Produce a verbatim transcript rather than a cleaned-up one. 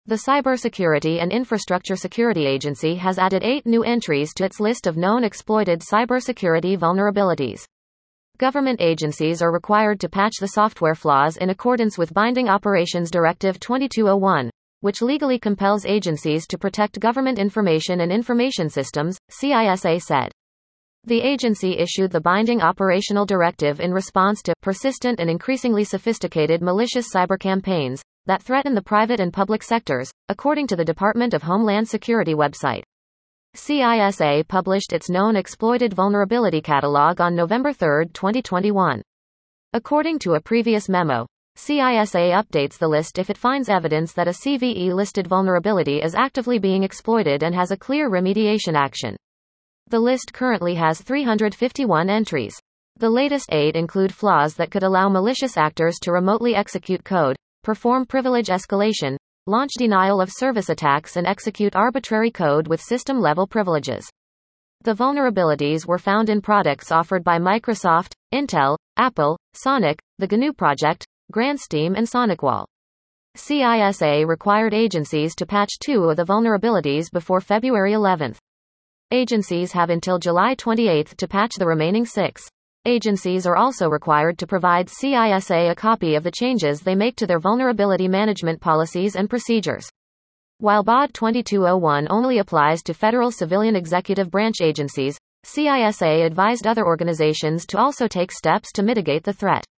The Cybersecurity and Infrastructure Security Agency has added eight new entries to its list of known exploited cybersecurity vulnerabilities. Government agencies are required to patch the software flaws in accordance with Binding Operations Directive twenty-two oh one, which legally compels agencies to protect government information and information systems, C I S A said. The agency issued the Binding Operational Directive in response to persistent and increasingly sophisticated malicious cyber campaigns that threaten the private and public sectors, according to the Department of Homeland Security website. C I S A published its known exploited vulnerability catalog on November third, twenty twenty-one. According to a previous memo, C I S A updates the list if it finds evidence that a C V E-listed vulnerability is actively being exploited and has a clear remediation action. The list currently has three hundred fifty-one entries. The latest eight include flaws that could allow malicious actors to remotely execute code, perform privilege escalation, launch denial of service attacks, and execute arbitrary code with system-level privileges. The vulnerabilities were found in products offered by Microsoft, Intel, Apple, Sonic, the G N U Project, GrandSteam, and SonicWall. C I S A required agencies to patch two of the vulnerabilities before February eleventh. Agencies have until July twenty-eighth to patch the remaining six. Agencies are also required to provide C I S A a copy of the changes they make to their vulnerability management policies and procedures. While B O D twenty-two oh one only applies to federal civilian executive branch agencies, C I S A advised other organizations to also take steps to mitigate the threat.